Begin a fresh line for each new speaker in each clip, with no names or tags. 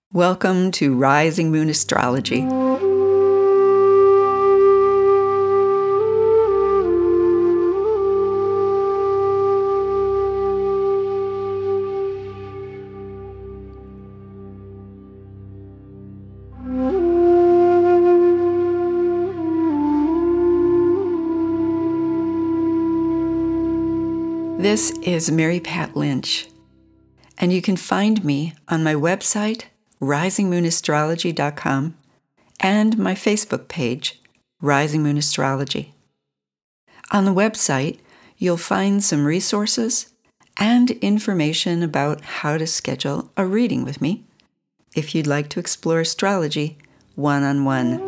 Welcome to Rising Moon Astrology. This is Mary Pat Lynch, and you can find me on my website, risingmoonastrology.com, and my Facebook page, Rising Moon Astrology. On the website, you'll find some resources and information about how to schedule a reading with me if you'd like to explore astrology one-on-one.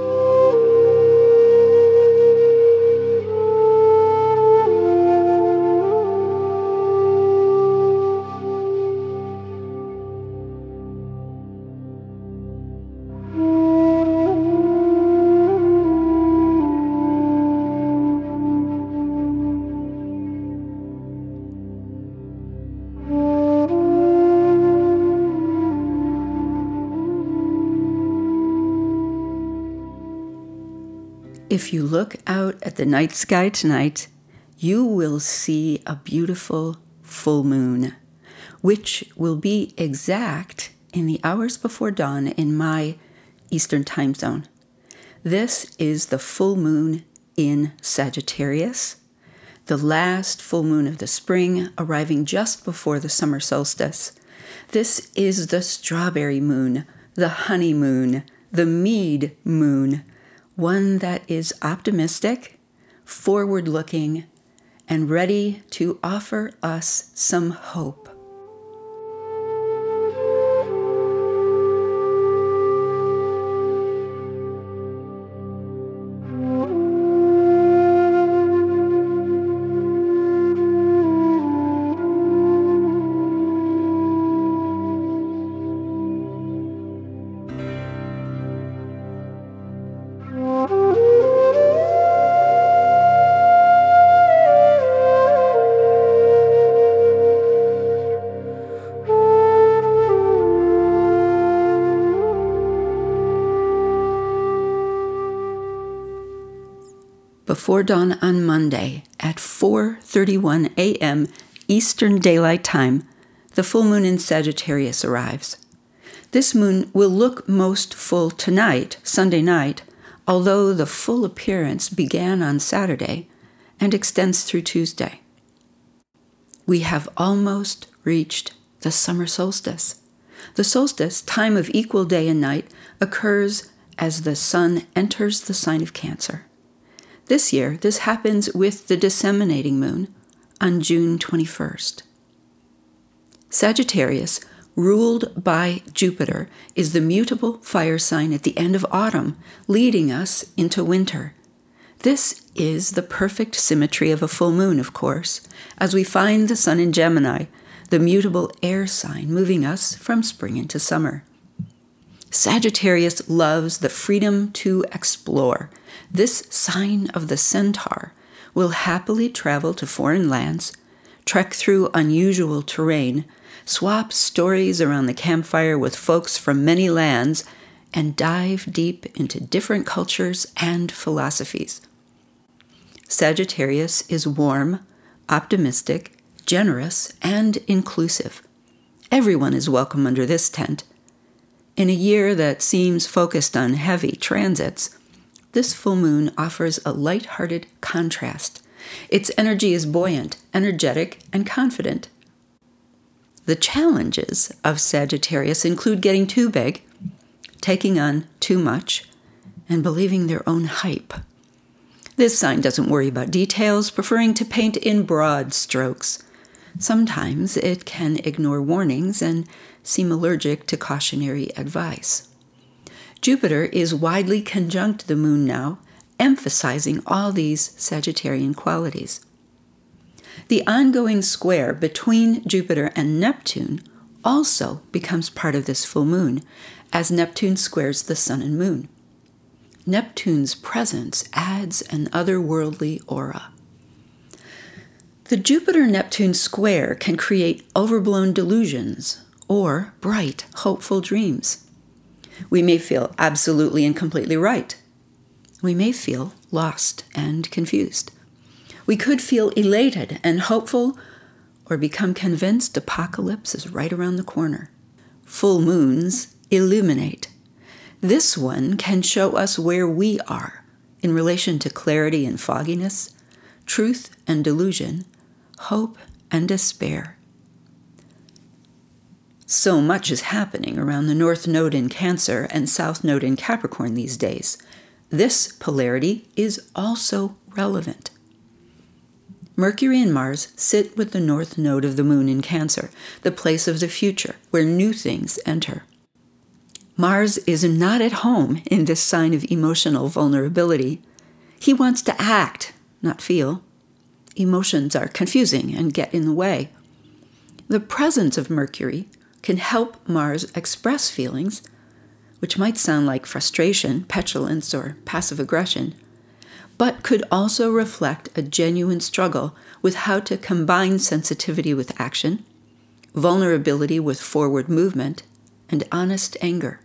If you look out at the night sky tonight, you will see a beautiful full moon, which will be exact in the hours before dawn in my Eastern time zone. This is the full moon in Sagittarius, the last full moon of the spring, arriving just before the summer solstice. This is the strawberry moon, the honey moon, the mead moon, one that is optimistic, forward-looking, and ready to offer us some hope. Before dawn on Monday at 4:31 a.m. Eastern Daylight Time, the full moon in Sagittarius arrives. This moon will look most full tonight, Sunday night, although the full appearance began on Saturday and extends through Tuesday. We have almost reached the summer solstice. The solstice, time of equal day and night, occurs as the sun enters the sign of Cancer. This year, this happens with the disseminating moon on June 21st. Sagittarius, ruled by Jupiter, is the mutable fire sign at the end of autumn, leading us into winter. This is the perfect symmetry of a full moon, of course, as we find the sun in Gemini, the mutable air sign, moving us from spring into summer. Sagittarius loves the freedom to explore. This sign of the centaur will happily travel to foreign lands, trek through unusual terrain, swap stories around the campfire with folks from many lands, and dive deep into different cultures and philosophies. Sagittarius is warm, optimistic, generous, and inclusive. Everyone is welcome under this tent. In a year that seems focused on heavy transits, this full moon offers a light-hearted contrast. Its energy is buoyant, energetic, and confident. The challenges of Sagittarius include getting too big, taking on too much, and believing their own hype. This sign doesn't worry about details, preferring to paint in broad strokes. Sometimes it can ignore warnings and seem allergic to cautionary advice. Jupiter is widely conjunct the moon now, emphasizing all these Sagittarian qualities. The ongoing square between Jupiter and Neptune also becomes part of this full moon, as Neptune squares the sun and moon. Neptune's presence adds an otherworldly aura. The Jupiter-Neptune square can create overblown delusions or bright, hopeful dreams. We may feel absolutely and completely right. We may feel lost and confused. We could feel elated and hopeful, or become convinced apocalypse is right around the corner. Full moons illuminate. This one can show us where we are in relation to clarity and fogginess, truth and delusion, hope and despair. So much is happening around the North Node in Cancer and South Node in Capricorn these days. This polarity is also relevant. Mercury and Mars sit with the North Node of the Moon in Cancer, the place of the future, where new things enter. Mars is not at home in this sign of emotional vulnerability. He wants to act, not feel. Emotions are confusing and get in the way. The presence of Mercury can help Mars express feelings, which might sound like frustration, petulance, or passive aggression, but could also reflect a genuine struggle with how to combine sensitivity with action, vulnerability with forward movement, and honest anger.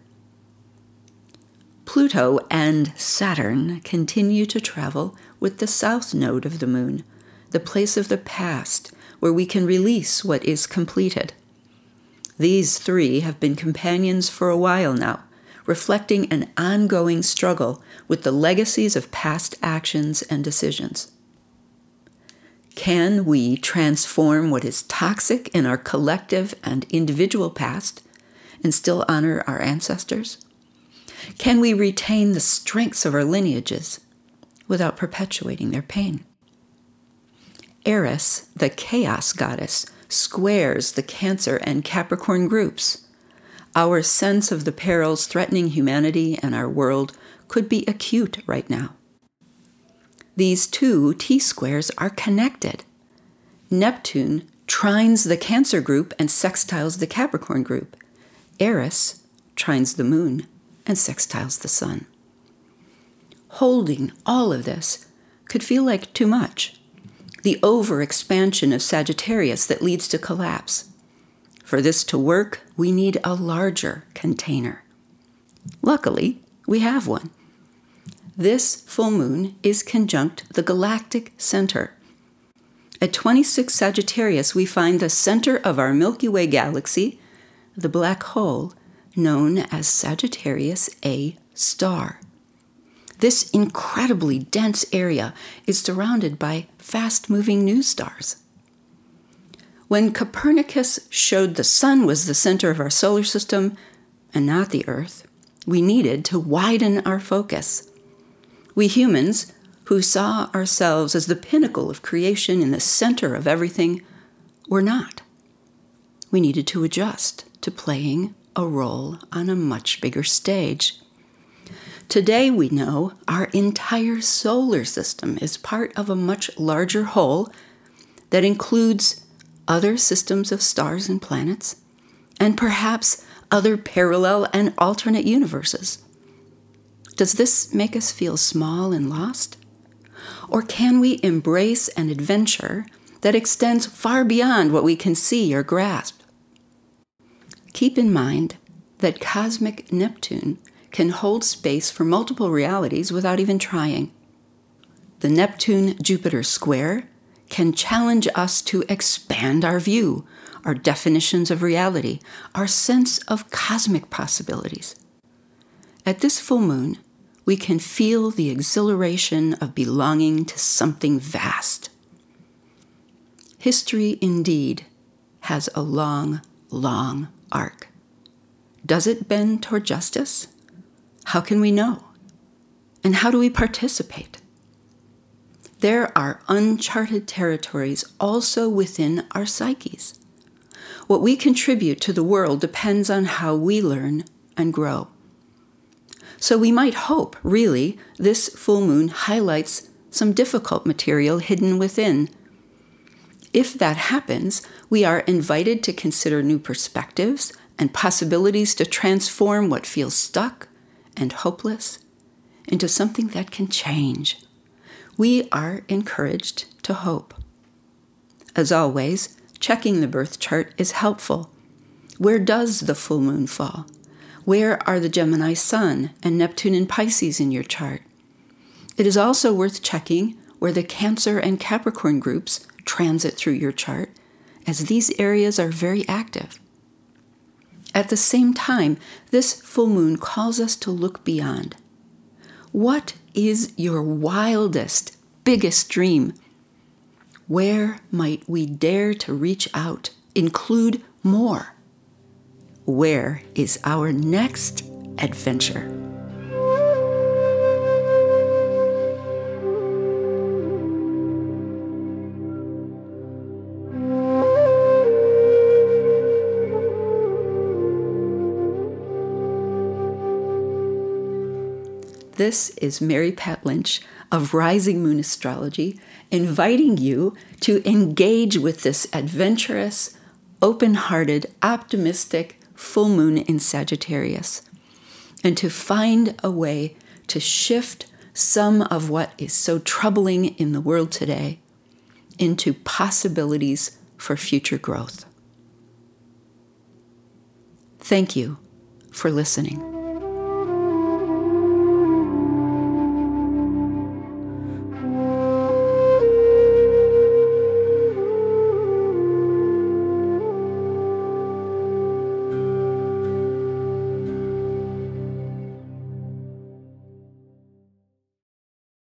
Pluto and Saturn continue to travel with the South Node of the Moon, the place of the past where we can release what is completed. These three have been companions for a while now, reflecting an ongoing struggle with the legacies of past actions and decisions. Can we transform what is toxic in our collective and individual past and still honor our ancestors? Can we retain the strengths of our lineages without perpetuating their pain? Eris, the chaos goddess, squares the Cancer and Capricorn groups. Our sense of the perils threatening humanity and our world could be acute right now. These two T-squares are connected. Neptune trines the Cancer group and sextiles the Capricorn group. Eris trines the Moon and sextiles the Sun. Holding all of this could feel like too much. The overexpansion of Sagittarius that leads to collapse. For this to work, we need a larger container. Luckily, we have one. This full moon is conjunct the galactic center. At 26 Sagittarius, we find the center of our Milky Way galaxy, the black hole, known as Sagittarius A star. This incredibly dense area is surrounded by fast-moving new stars. When Copernicus showed the sun was the center of our solar system and not the Earth, we needed to widen our focus. We humans, who saw ourselves as the pinnacle of creation in the center of everything, were not. We needed to adjust to playing a role on a much bigger stage. Today we know our entire solar system is part of a much larger whole that includes other systems of stars and planets, and perhaps other parallel and alternate universes. Does this make us feel small and lost? Or can we embrace an adventure that extends far beyond what we can see or grasp? Keep in mind that cosmic Neptune can hold space for multiple realities without even trying. The Neptune-Jupiter square can challenge us to expand our view, our definitions of reality, our sense of cosmic possibilities. At this full moon, we can feel the exhilaration of belonging to something vast. History, indeed, has a long, long arc. Does it bend toward justice? How can we know? And how do we participate? There are uncharted territories also within our psyches. What we contribute to the world depends on how we learn and grow. So we might hope, really, this full moon highlights some difficult material hidden within. If that happens, we are invited to consider new perspectives and possibilities to transform what feels stuck and hopeless into something that can change. We are encouraged to hope. As always, checking the birth chart is helpful. Where does the full moon fall? Where are the Gemini Sun and Neptune in Pisces in your chart? It is also worth checking where the Cancer and Capricorn groups transit through your chart, as these areas are very active. At the same time, this full moon calls us to look beyond. What is your wildest, biggest dream? Where might we dare to reach out, include more? Where is our next adventure? This is Mary Pat Lynch of Rising Moon Astrology, inviting you to engage with this adventurous, open-hearted, optimistic full moon in Sagittarius, and to find a way to shift some of what is so troubling in the world today into possibilities for future growth. Thank you for listening.